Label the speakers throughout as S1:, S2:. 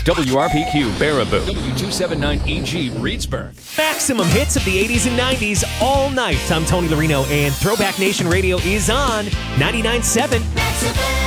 S1: WRPQ Baraboo, W279EG Reedsburg.
S2: Maximum hits of the 80s and 90s all night. I'm Tony Larino, and Throwback Nation Radio is on 99.7 Max FM.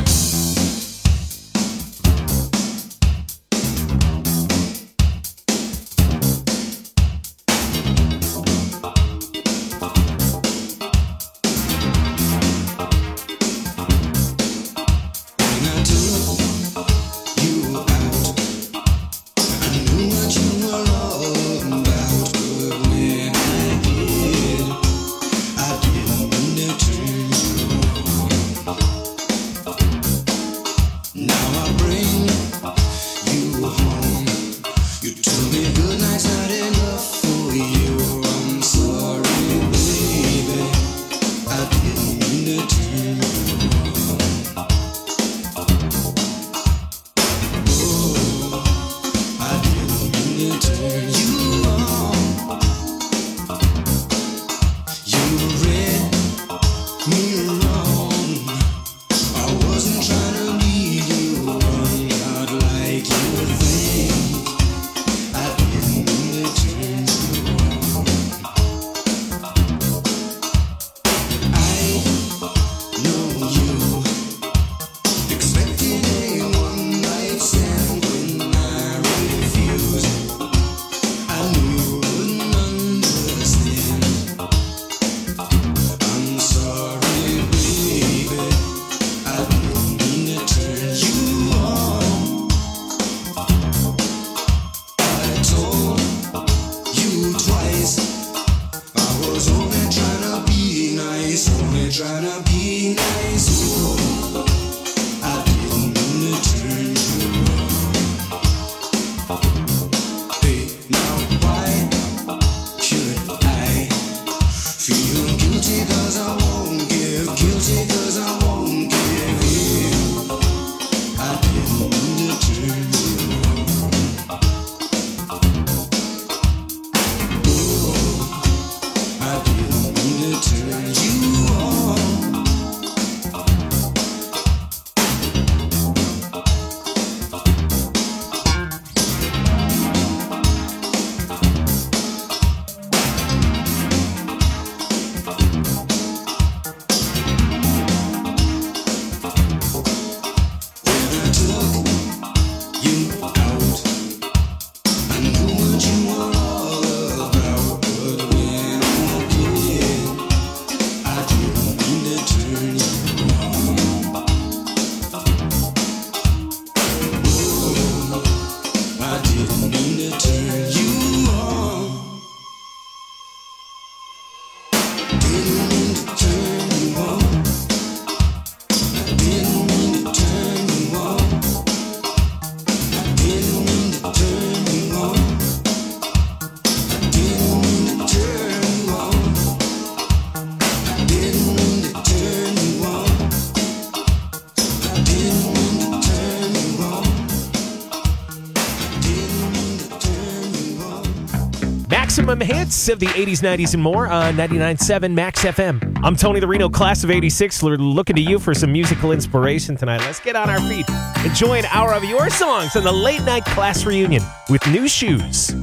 S2: Maximum hits of the 80s, 90s, and more on 99.7 Max FM. I'm Tony the Reno, class of 86. We're looking to you for some musical inspiration tonight. Let's get on our feet. Enjoy an hour of your songs on the late night class reunion with New Shoes.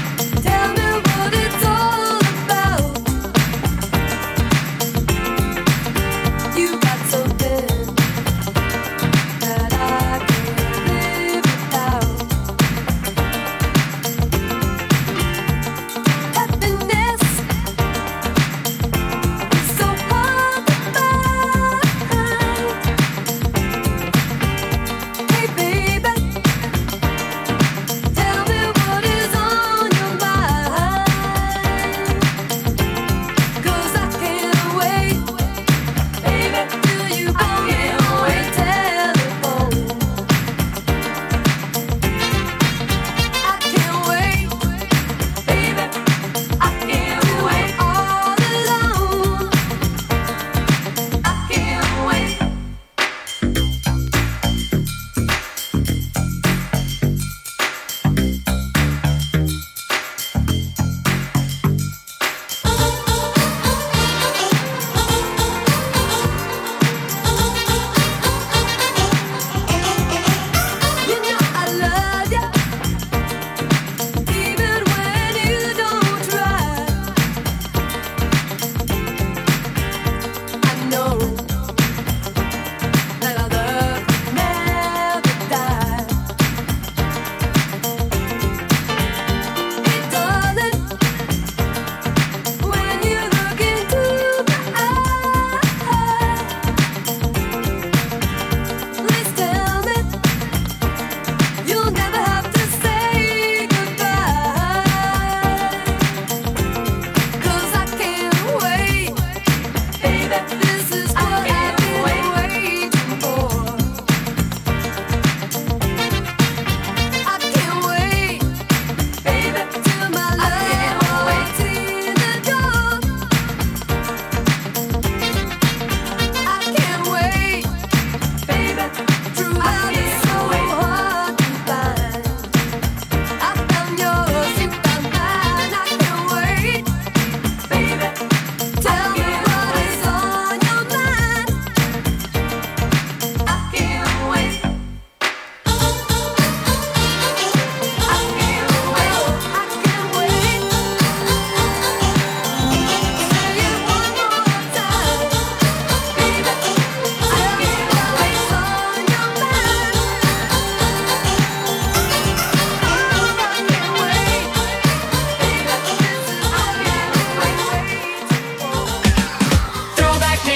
S3: Tell me what it's all about.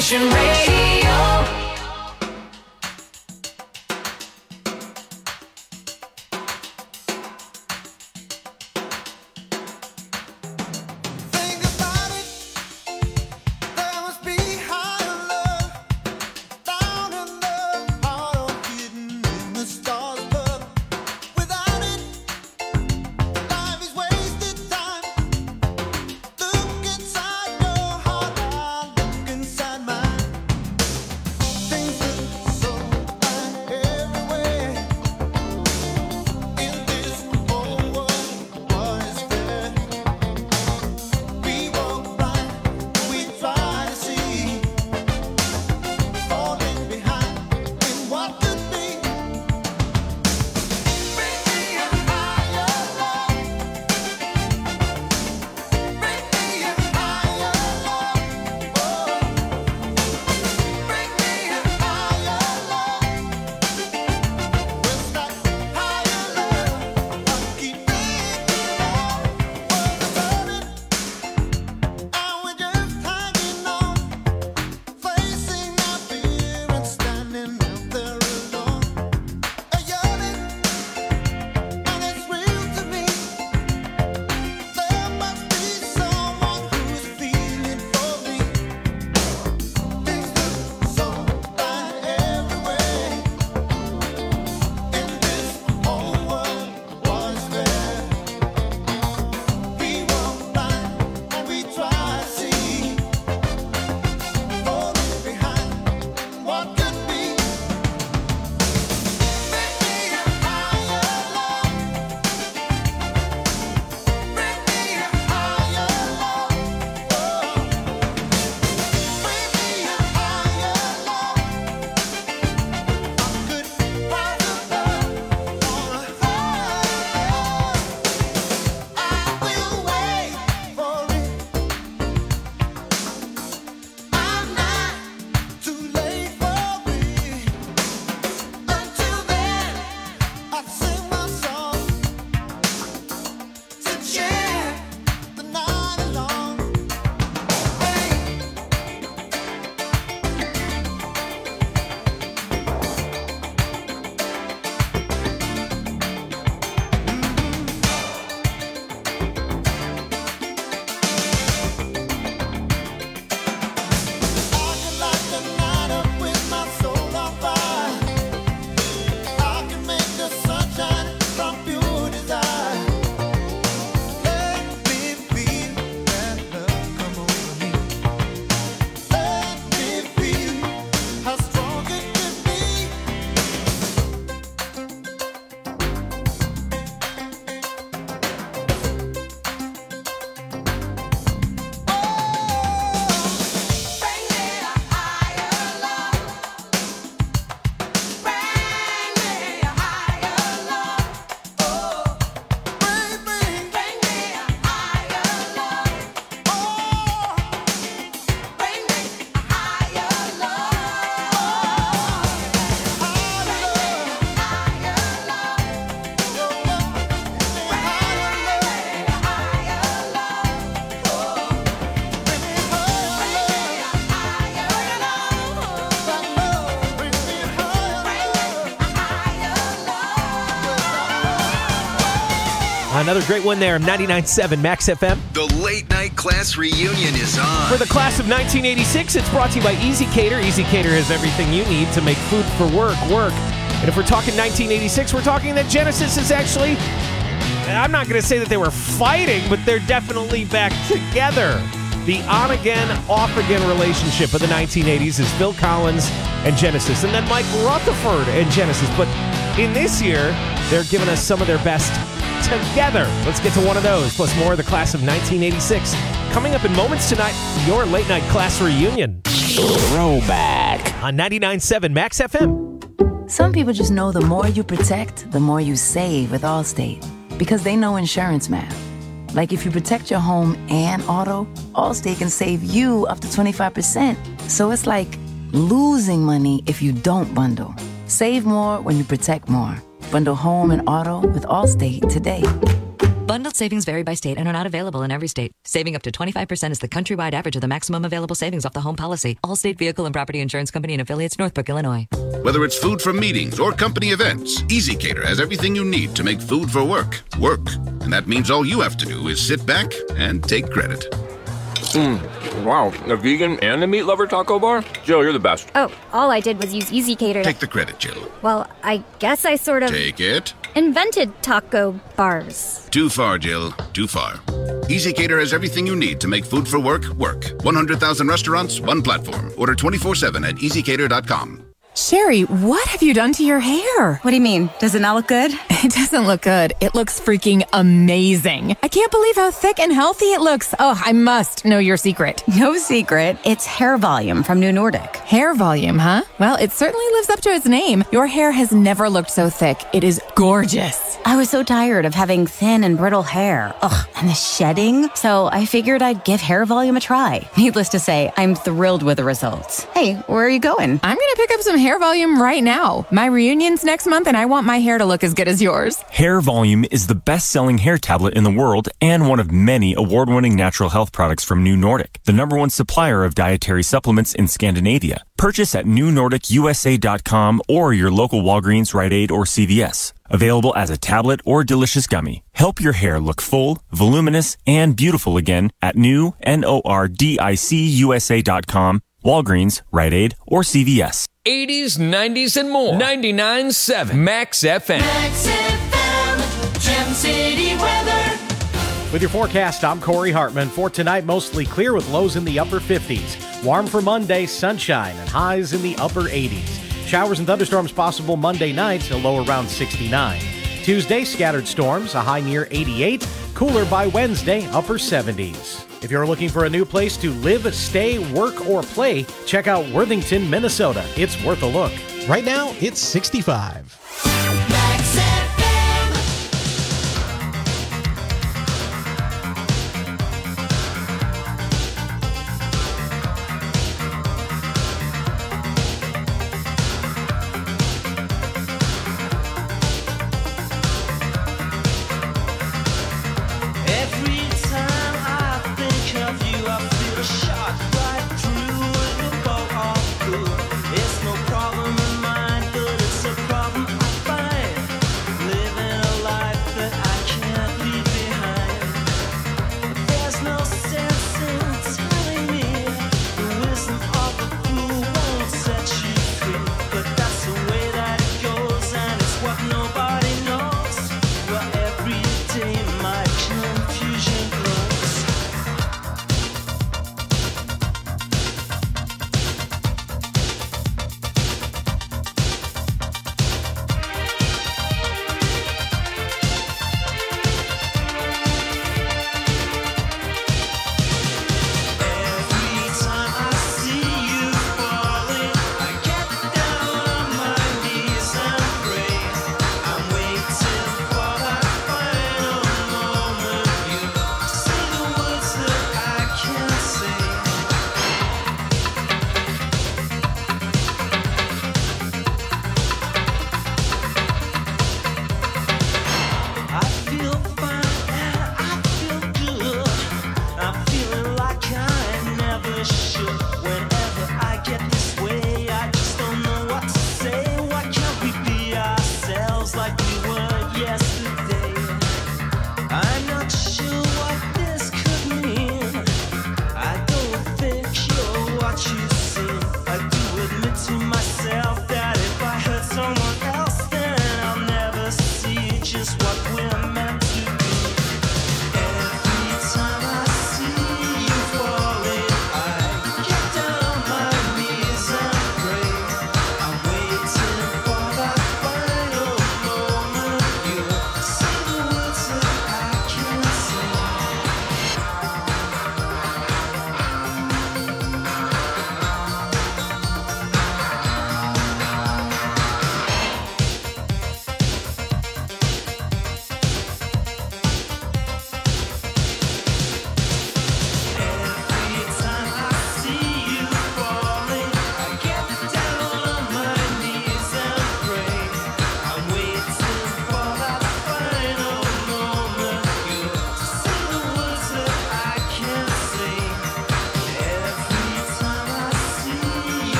S3: Nation Radio.
S2: Another great one there, 99.7 Max FM.
S4: The Late Night Class Reunion is on.
S2: For the class of 1986, it's brought to you by Easy Cater. Easy Cater has everything you need to make food for work. And if we're talking 1986, we're talking that Genesis is actually, I'm not going to say that they were fighting, but they're definitely back together. The on-again, off-again relationship of the 1980s is Phil Collins and Genesis, and then Mike Rutherford and Genesis. But in this year, they're giving us some of their best together. Let's get to one of those, plus more of the class of 1986. Coming up in moments tonight, your late night class reunion. Throwback on 99.7 Max FM.
S5: Some people just know the more you protect, the more you save with Allstate, because they know insurance math. Like if you protect your home and auto, Allstate can save you up to 25%. So it's like losing money if you don't bundle. Save more when you protect more. Bundle home and auto with Allstate today.
S6: Bundled savings vary by state and are not available in every state. Saving up to 25% is the countrywide average of the maximum available savings off the home policy. Allstate Vehicle and Property Insurance Company and affiliates, Northbrook, Illinois.
S7: Whether it's food for meetings or company events, EasyCater has everything you need to make food for work. And that means all you have to do is sit back and take credit.
S8: Wow, a vegan and a meat lover taco bar? Jill, you're the best.
S9: Oh, all I did was use EasyCater.
S7: Take the credit, Jill.
S9: Well, I guess I sort of...
S7: Take it.
S9: Invented taco bars.
S7: Too far, Jill. Too far. EasyCater has everything you need to make food for work. 100,000 restaurants, one platform. Order 24/7 at easycater.com.
S10: Sherry, what have you done to your hair?
S11: What do you mean? Does it not look good?
S10: It doesn't look good. It looks freaking amazing. I can't believe how thick and healthy it looks. Oh, I must know your secret.
S11: No secret. It's Hair Volume from New Nordic.
S10: Hair Volume, huh? Well, it certainly lives up to its name. Your hair has never looked so thick. It is gorgeous.
S11: I was so tired of having thin and brittle hair. Ugh, and the shedding. So I figured I'd give Hair Volume a try. Needless to say, I'm thrilled with the results. Hey, where are you going?
S10: I'm going to pick up some Hair Volume right now. My reunion's next month and I want my hair to look as good as yours.
S12: Hair Volume is the best-selling hair tablet in the world and one of many award-winning natural health products from New Nordic, the #1 supplier of dietary supplements in Scandinavia. Purchase at newnordicusa.com or your local Walgreens, Rite Aid, or CVS. Available as a tablet or delicious gummy. Help your hair look full, voluminous, and beautiful again at newnordicusa.com, Walgreens, Rite Aid, or CVS.
S1: 80s, 90s, and more. 99.7 Max FM.
S3: Max FM, Gem City weather.
S2: With your forecast, I'm Corey Hartman. For tonight, mostly clear with lows in the upper 50s. Warm for Monday, sunshine, and highs in the upper 80s. Showers and thunderstorms possible Monday night, a low around 69. Tuesday, scattered storms, a high near 88. Cooler by Wednesday, upper 70s. If you're looking for a new place to live, stay, work, or play, check out Worthington, Minnesota. It's worth a look. Right now, it's 65.
S3: Max FM.
S13: Every time I think of you, I feel a shot right through the bow of blue. It's no problem in mine, but it's a problem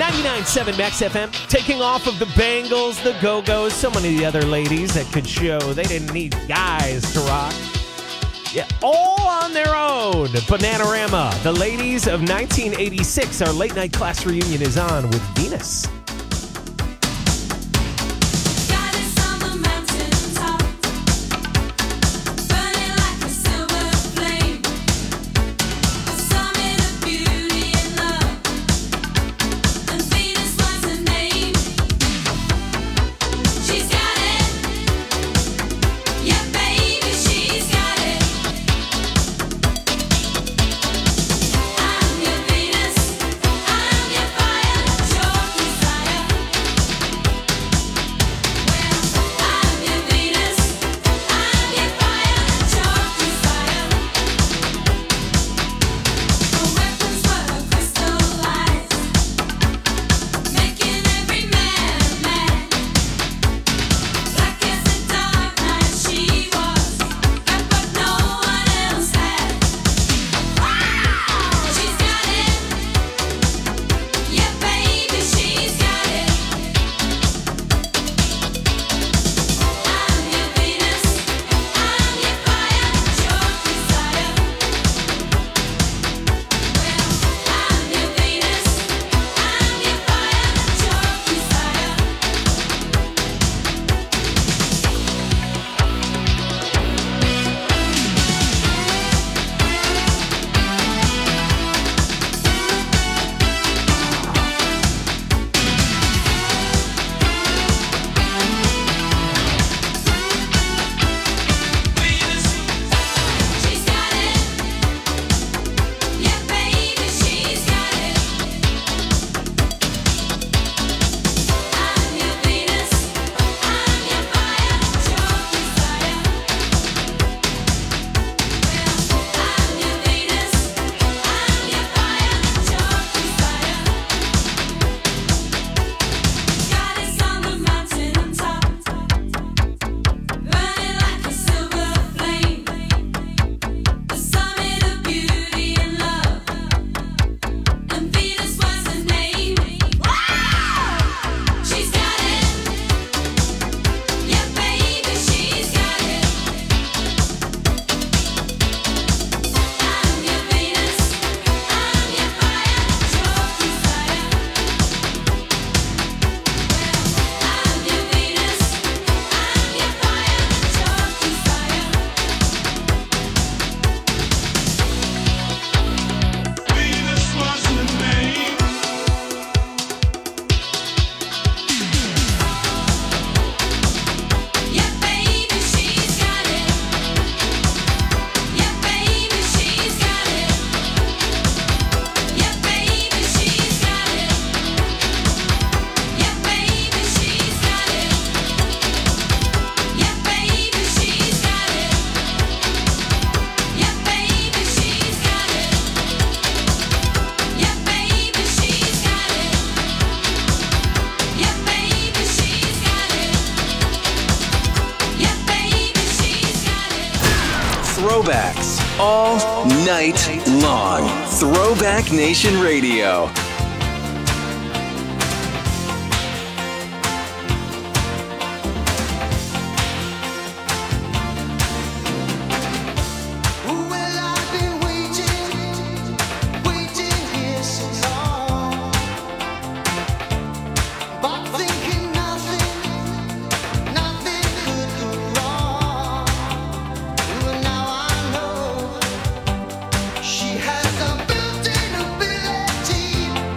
S2: 99.7 Max FM, taking off of the Bangles, the Go-Go's, so many of the other ladies that could show they didn't need guys to rock. Yeah, all on their own. Bananarama, the ladies of 1986. Our late night class reunion is on with Venus.
S14: Throwbacks all night long. Throwback Nation Radio.
S3: She has a built-in ability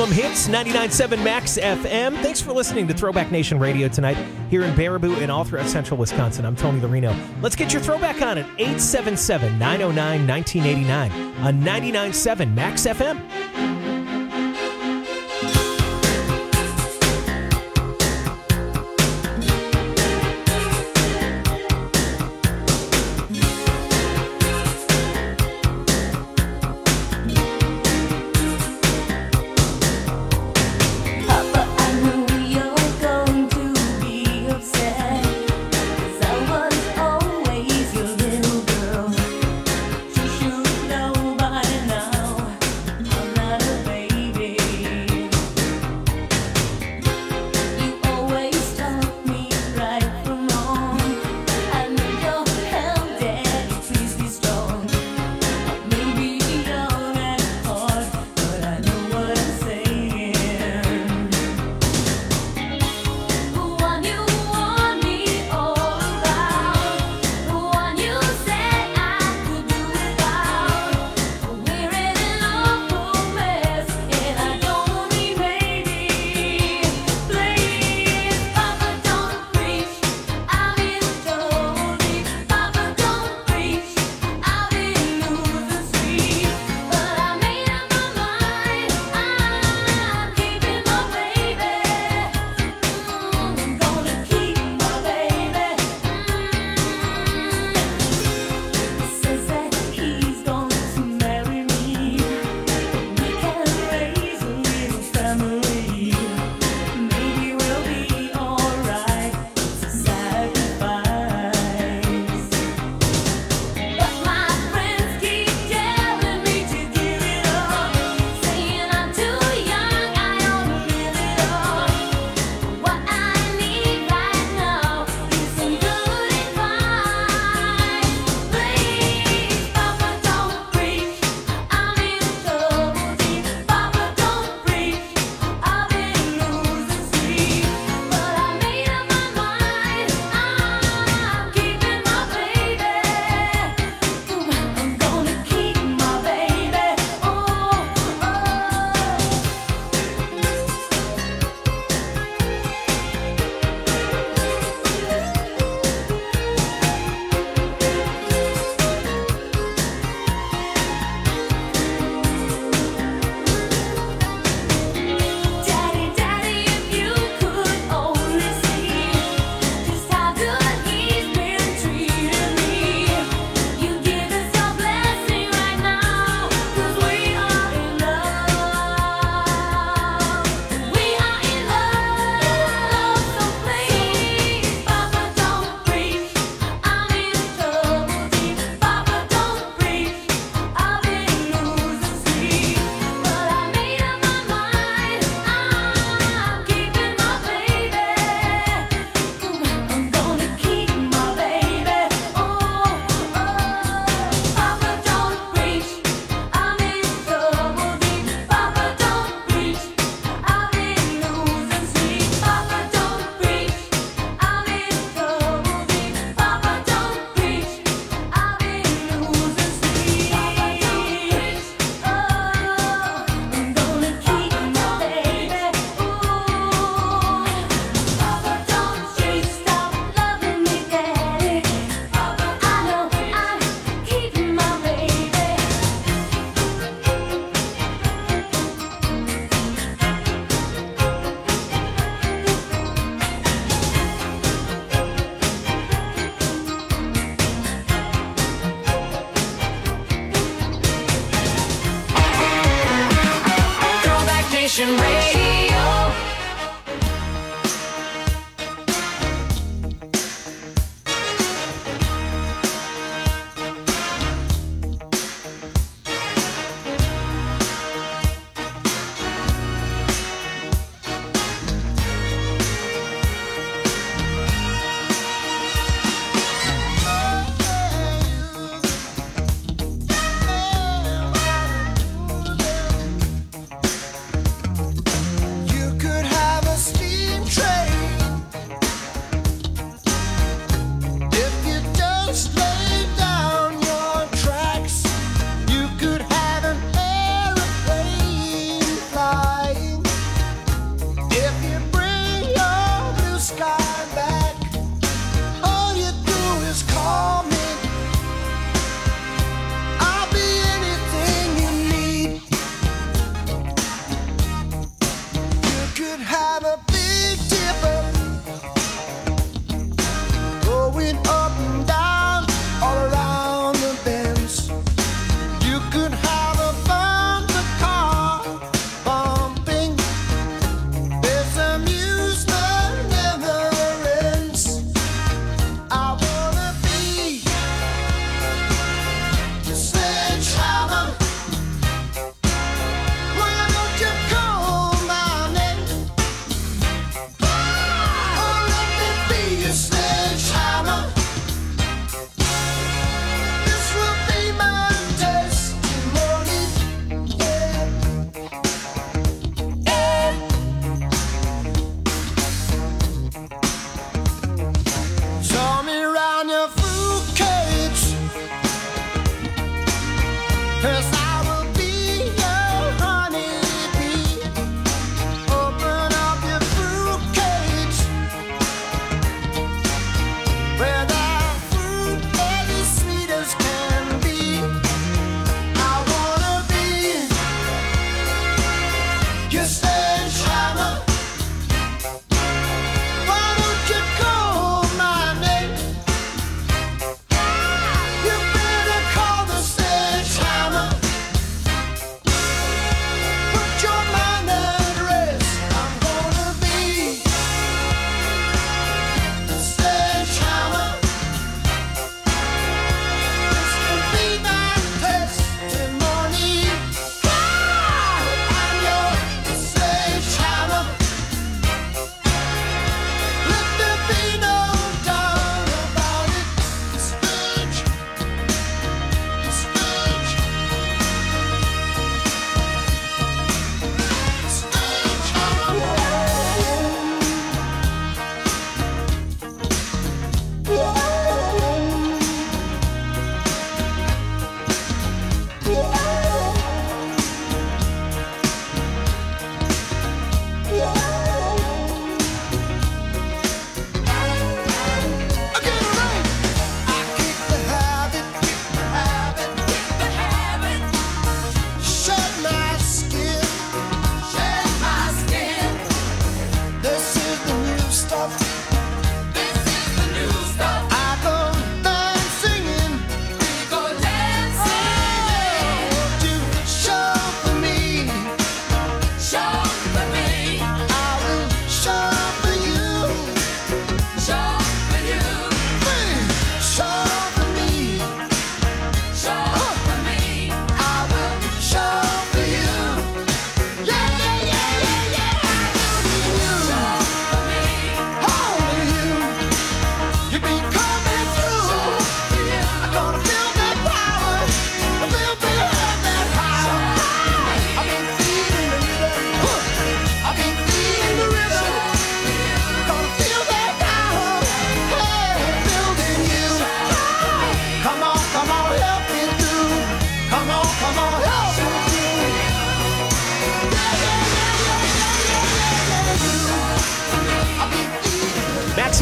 S2: Maximum Hits, 99.7 Max FM. Thanks for listening to Throwback Nation Radio tonight here in Baraboo and all throughout central Wisconsin. I'm Tony the Reno. Let's get your throwback on at 877-909-1989 on 99.7 Max FM.
S3: Not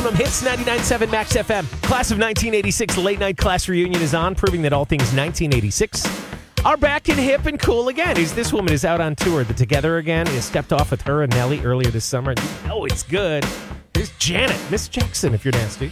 S2: Maximum Hits 99.7 Max FM. Class of 1986 late night class reunion is on, proving that all things 1986 are back and hip and cool again. This woman is out on tour. The Together Again is stepped off with her and Nelly earlier this summer. You know it's good. Here's Janet, Miss Jackson, if you're nasty.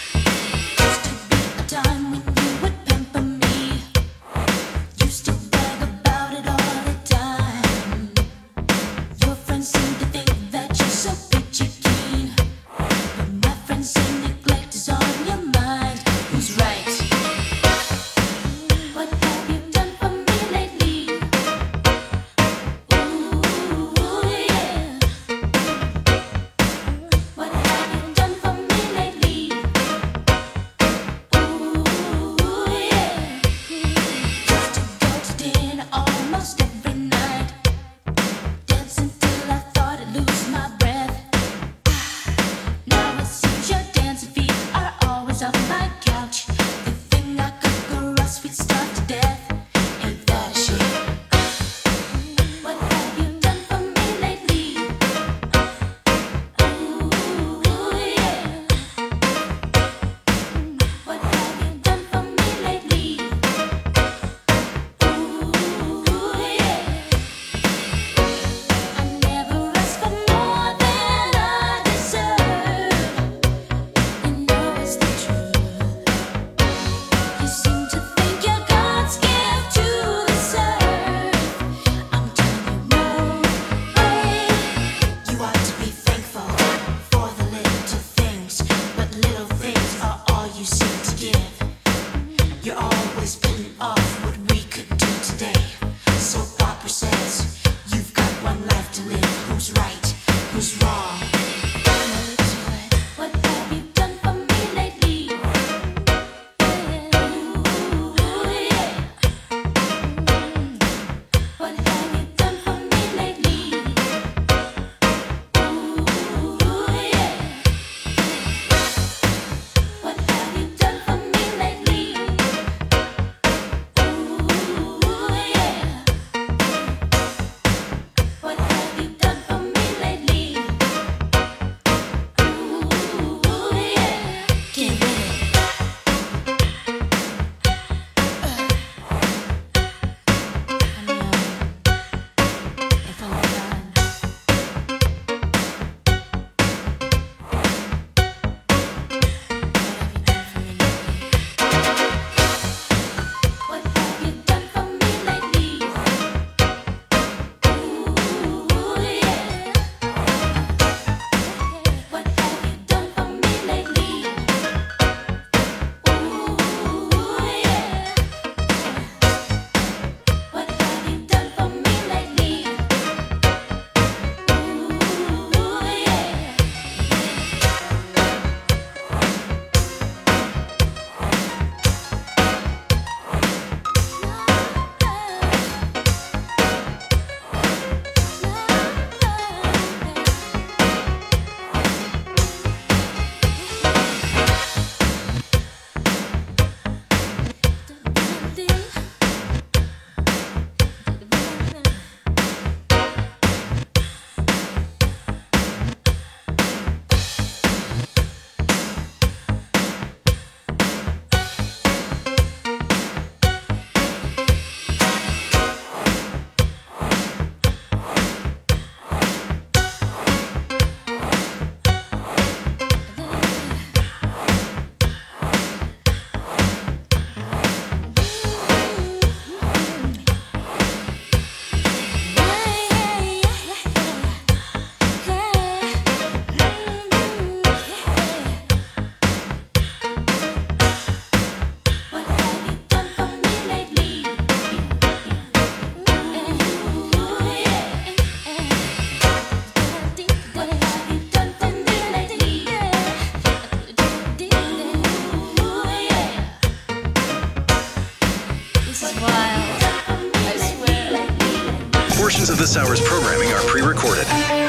S14: Portions of this hour's programming are pre-recorded.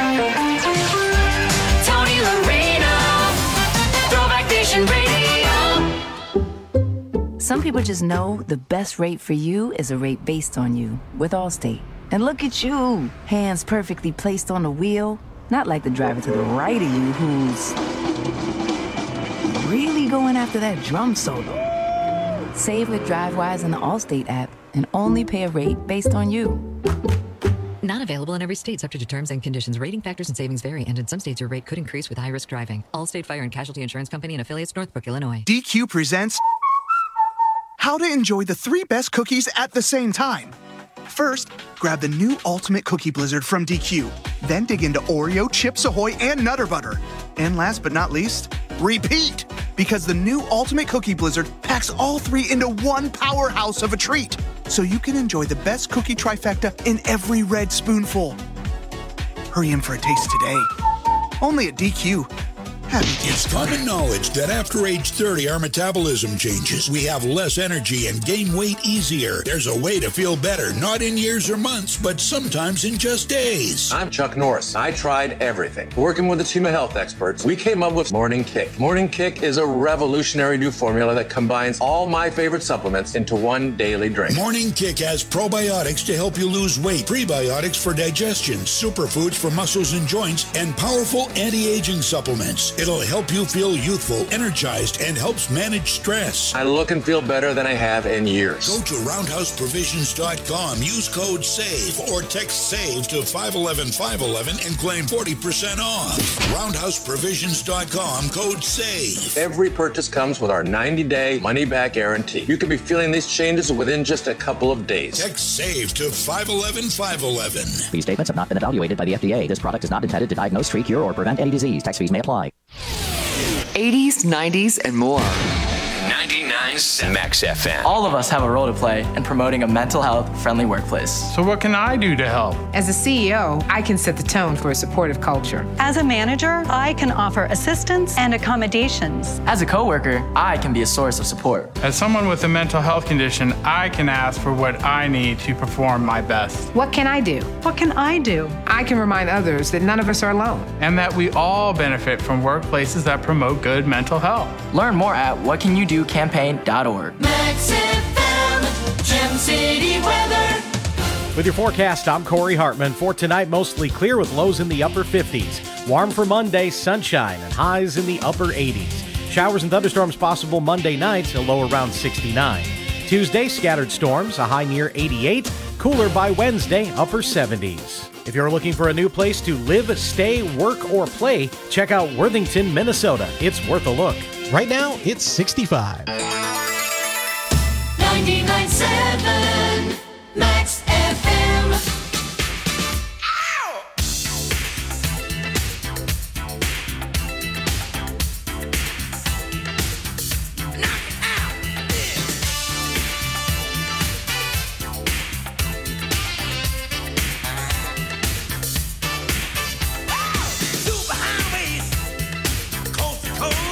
S3: Tony Loreno, Throwback Nation Radio.
S5: Some people just know the best rate for you is a rate based on you with Allstate. And look at you, hands perfectly placed on the wheel, not like the driver to the right of you who's really going after that drum solo. Save with DriveWise in the Allstate app and only pay a rate based on you.
S6: Not available in every state, subject to terms and conditions. Rating factors and savings vary, and in some states your rate could increase with high-risk driving. Allstate Fire and Casualty Insurance Company and affiliates, Northbrook, Illinois.
S15: DQ presents how to enjoy the 3 best cookies at the same time. First, grab the new Ultimate Cookie Blizzard from DQ. Then dig into Oreo, Chips Ahoy, and Nutter Butter. And last but not least, repeat! Because the new Ultimate Cookie Blizzard packs all 3 into one powerhouse of a treat. So you can enjoy the best cookie trifecta in every red spoonful. Hurry in for a taste today. Only at DQ.
S16: It's common knowledge that after age 30, our metabolism changes. We have less energy and gain weight easier. There's a way to feel better, not in years or months, but sometimes in just days.
S17: I'm Chuck Norris. I tried everything. Working with a team of health experts, we came up with Morning Kick. Morning Kick is a revolutionary new formula that combines all my favorite supplements into one daily drink.
S16: Morning Kick has probiotics to help you lose weight, prebiotics for digestion, superfoods for muscles and joints, and powerful anti-aging supplements. It'll help you feel youthful, energized, and helps manage stress.
S17: I look and feel better than I have in years.
S16: Go to roundhouseprovisions.com, use code SAVE, or text SAVE to 511-511 and claim 40% off. Roundhouseprovisions.com, code SAVE.
S17: Every purchase comes with our 90-day money-back guarantee. You could be feeling these changes within just a couple of days.
S16: Text SAVE to 511-511.
S18: These statements have not been evaluated by the FDA. This product is not intended to diagnose, treat, cure, or prevent any disease. Tax fees may apply.
S1: 80s, 90s, and more. 99.7 Max FM.
S19: All of us have a role to play in promoting a mental health friendly workplace.
S20: So what can I do to help?
S21: As a CEO, I can set the tone for a supportive culture.
S22: As a manager, I can offer assistance and accommodations.
S19: As a coworker, I can be a source of support.
S20: As someone with a mental health condition, I can ask for what I need to perform my best.
S21: What can I do?
S22: What can I do?
S21: I can remind others that none of us are alone.
S20: And that we all benefit from workplaces that promote good mental health.
S19: Learn more at whatcanyoudocampaign.org.
S3: Max FM, Gem City weather.
S2: With your forecast, I'm Corey Hartman. For tonight, mostly clear with lows in the upper 50s. Warm for Monday, sunshine, and highs in the upper 80s. Showers and thunderstorms possible Monday night, a low around 69. Tuesday, scattered storms, a high near 88. Cooler by Wednesday, upper 70s. If you're looking for a new place to live, stay, work, or play, check out Worthington, Minnesota. It's worth a look. Right now, it's 65.
S3: 99.7 Max FM.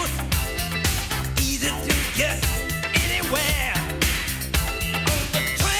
S13: Easy to get anywhere on the train.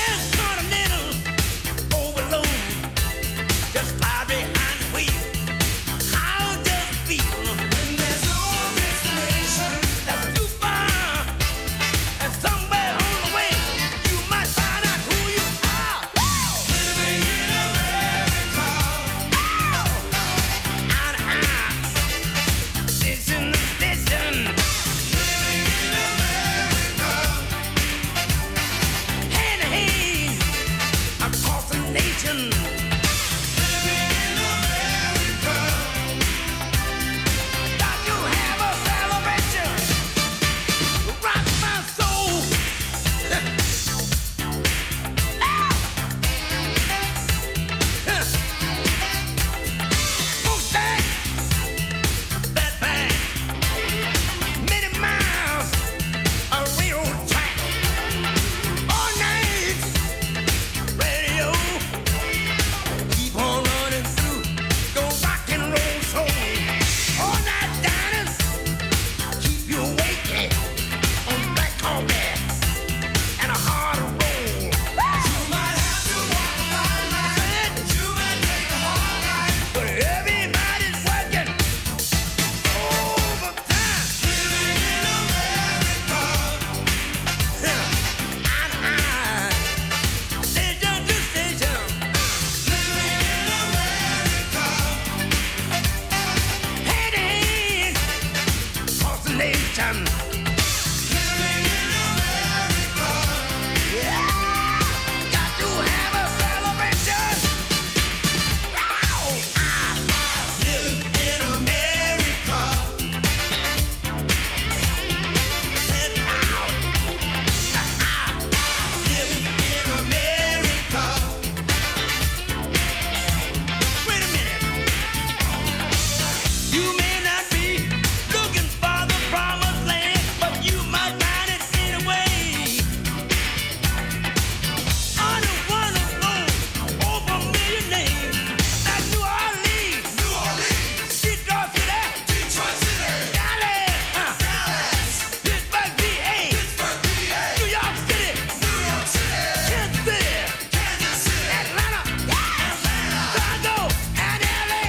S3: celebration. Living in America. Yeah, got to have a celebration. Living in America. Living in America. Wait a minute. You may not be looking for the promised land, but you might find it anyway. Under one of those over a million names, like New Orleans, Detroit City, Dallas, Pittsburgh, PA, New York City, Kansas City, Atlanta, Chicago, and LA.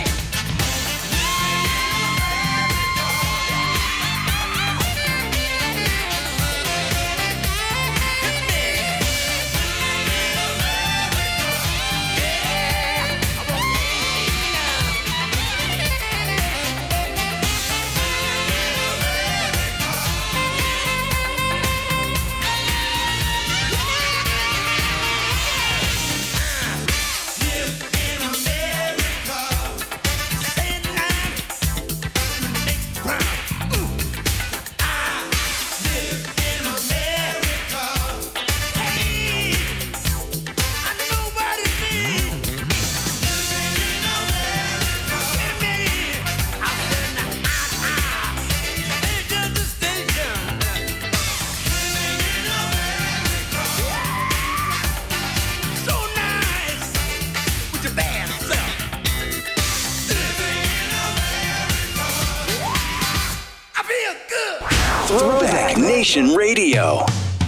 S4: Throwback Nation Radio.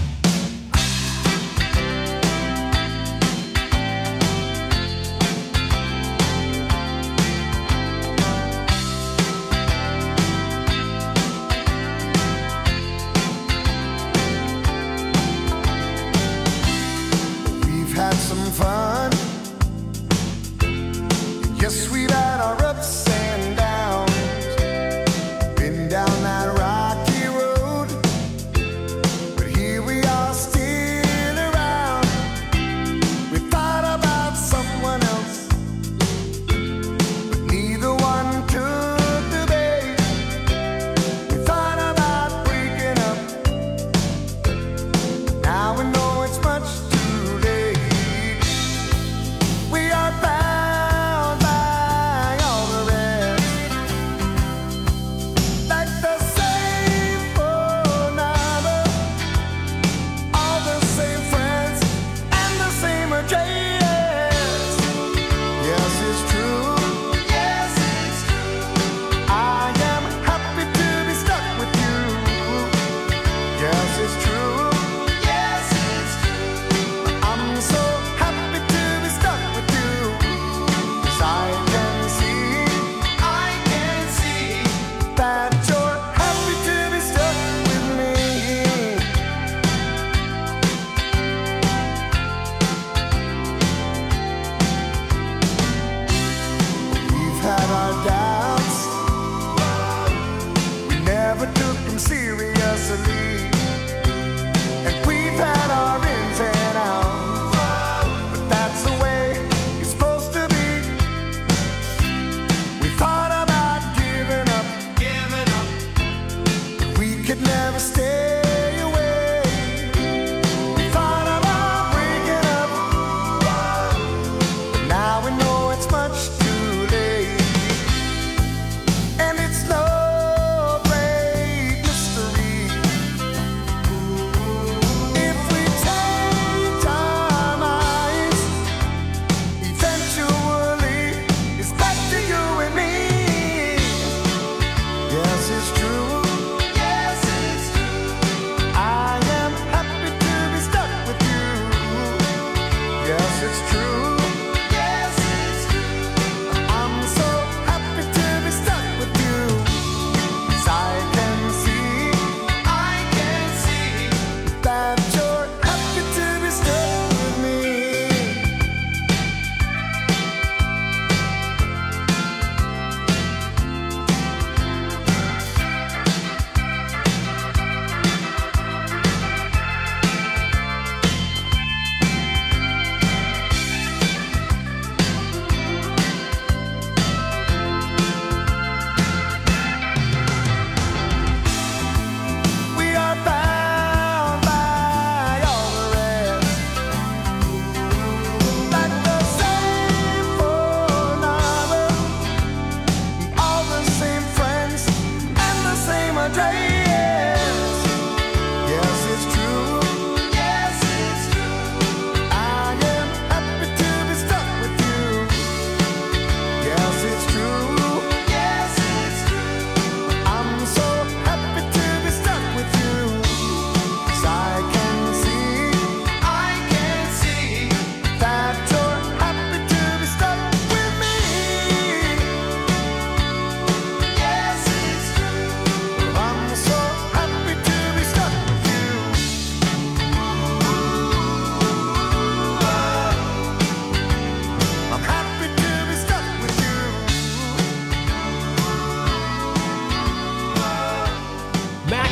S8: We've had some fun. Yes, we've had our ups and downs. Been down that rocky road. But here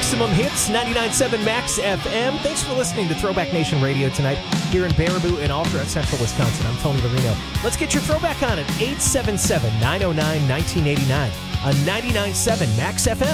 S2: Maximum Hits, 99.7 Max FM. Thanks for listening to Throwback Nation Radio tonight here in Baraboo and all throughout central Wisconsin. I'm Tony Larino. Let's get your throwback on at 877-909-1989 on 99.7 Max FM.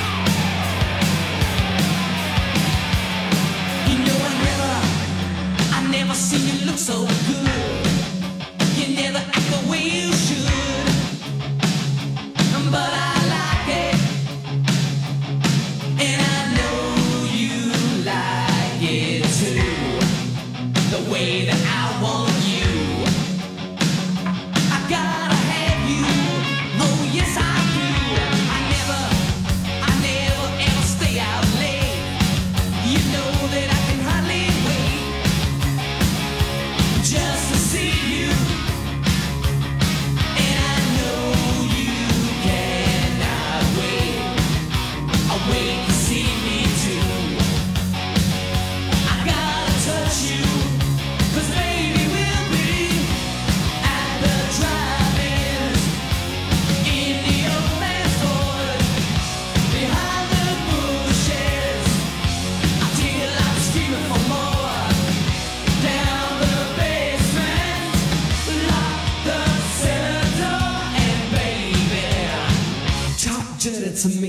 S3: You know I never seen you look so good. You never act the way you should, but I like it, and I know you like it too. The way that I want you, I gotta have you. Oh yes I do. I never ever stay out late. You know that I can hardly wait just to see you. And I know you cannot wait. Wait to see me too. I gotta touch you, 'cause baby we'll be at the drive-ins in the old man's Ford, behind the bushes, until I'm screaming for more. Down the basement, lock the cellar door, and baby, talk dirty to me.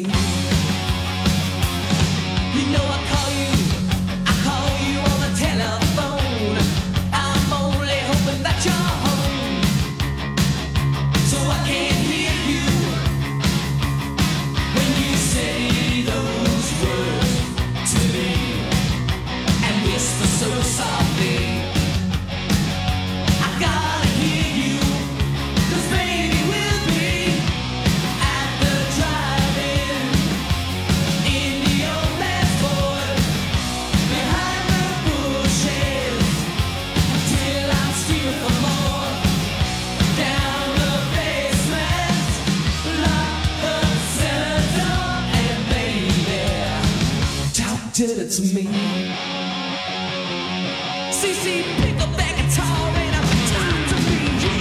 S3: You know I call you on the telephone. I'm only hoping that you're home, so I can hear you when you say those words to me, and whisper so softly. I gotta hear you, 'cause baby we'll be at the drive-in in the old man's Ford, behind the bushes, till I'm screaming for more. Down the basement, lock the cellar door, and baby, talk dirty to me. CC, pick up that guitar and I'm talk to me.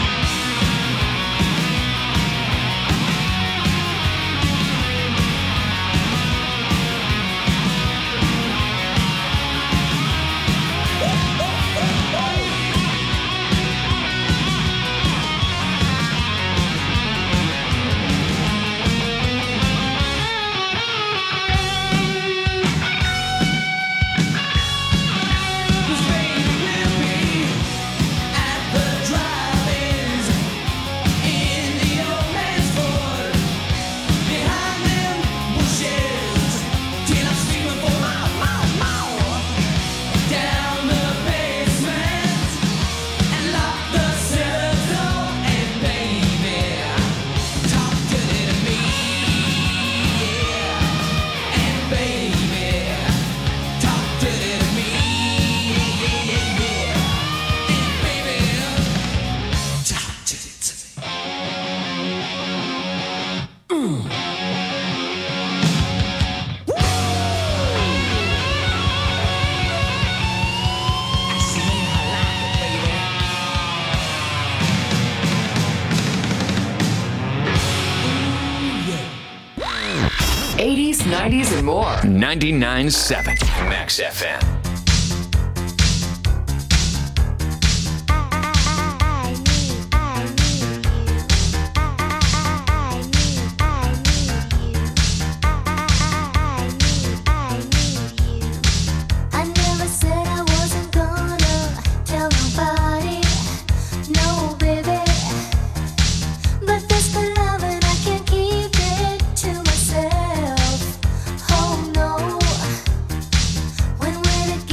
S1: '80s, '90s, and more. 99.7 Max FM.
S7: When it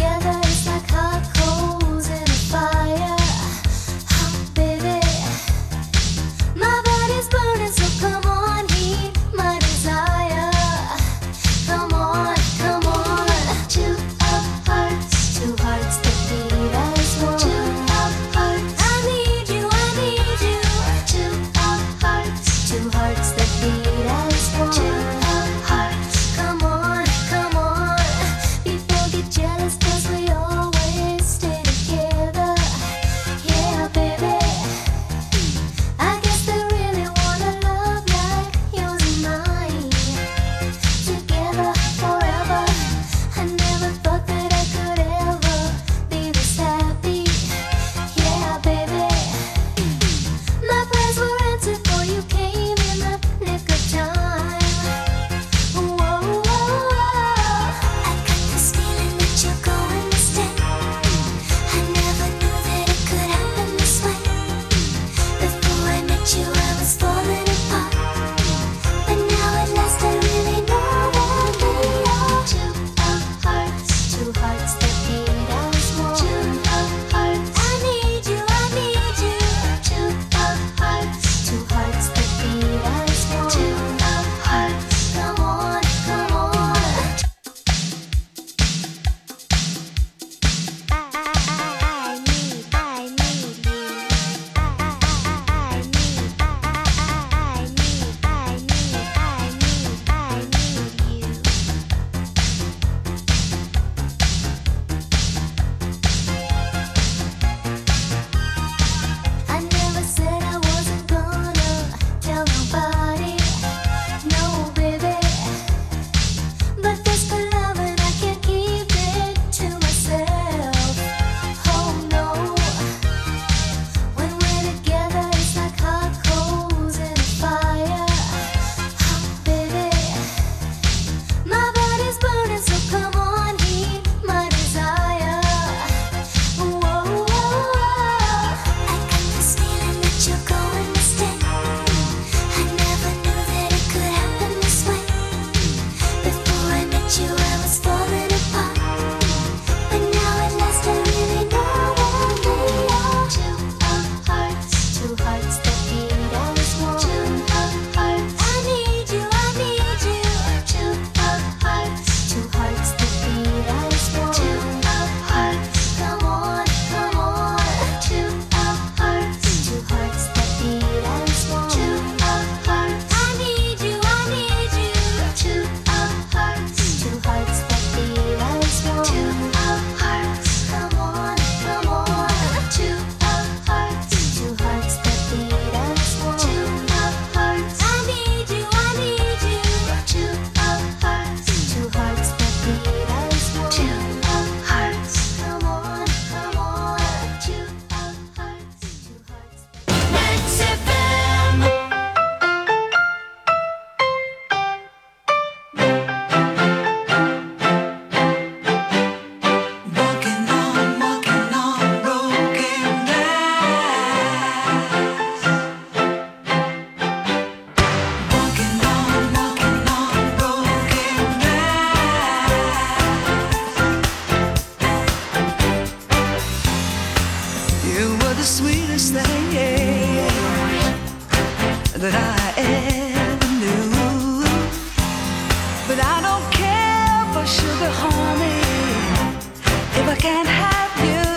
S3: but I don't care for sugar, honey.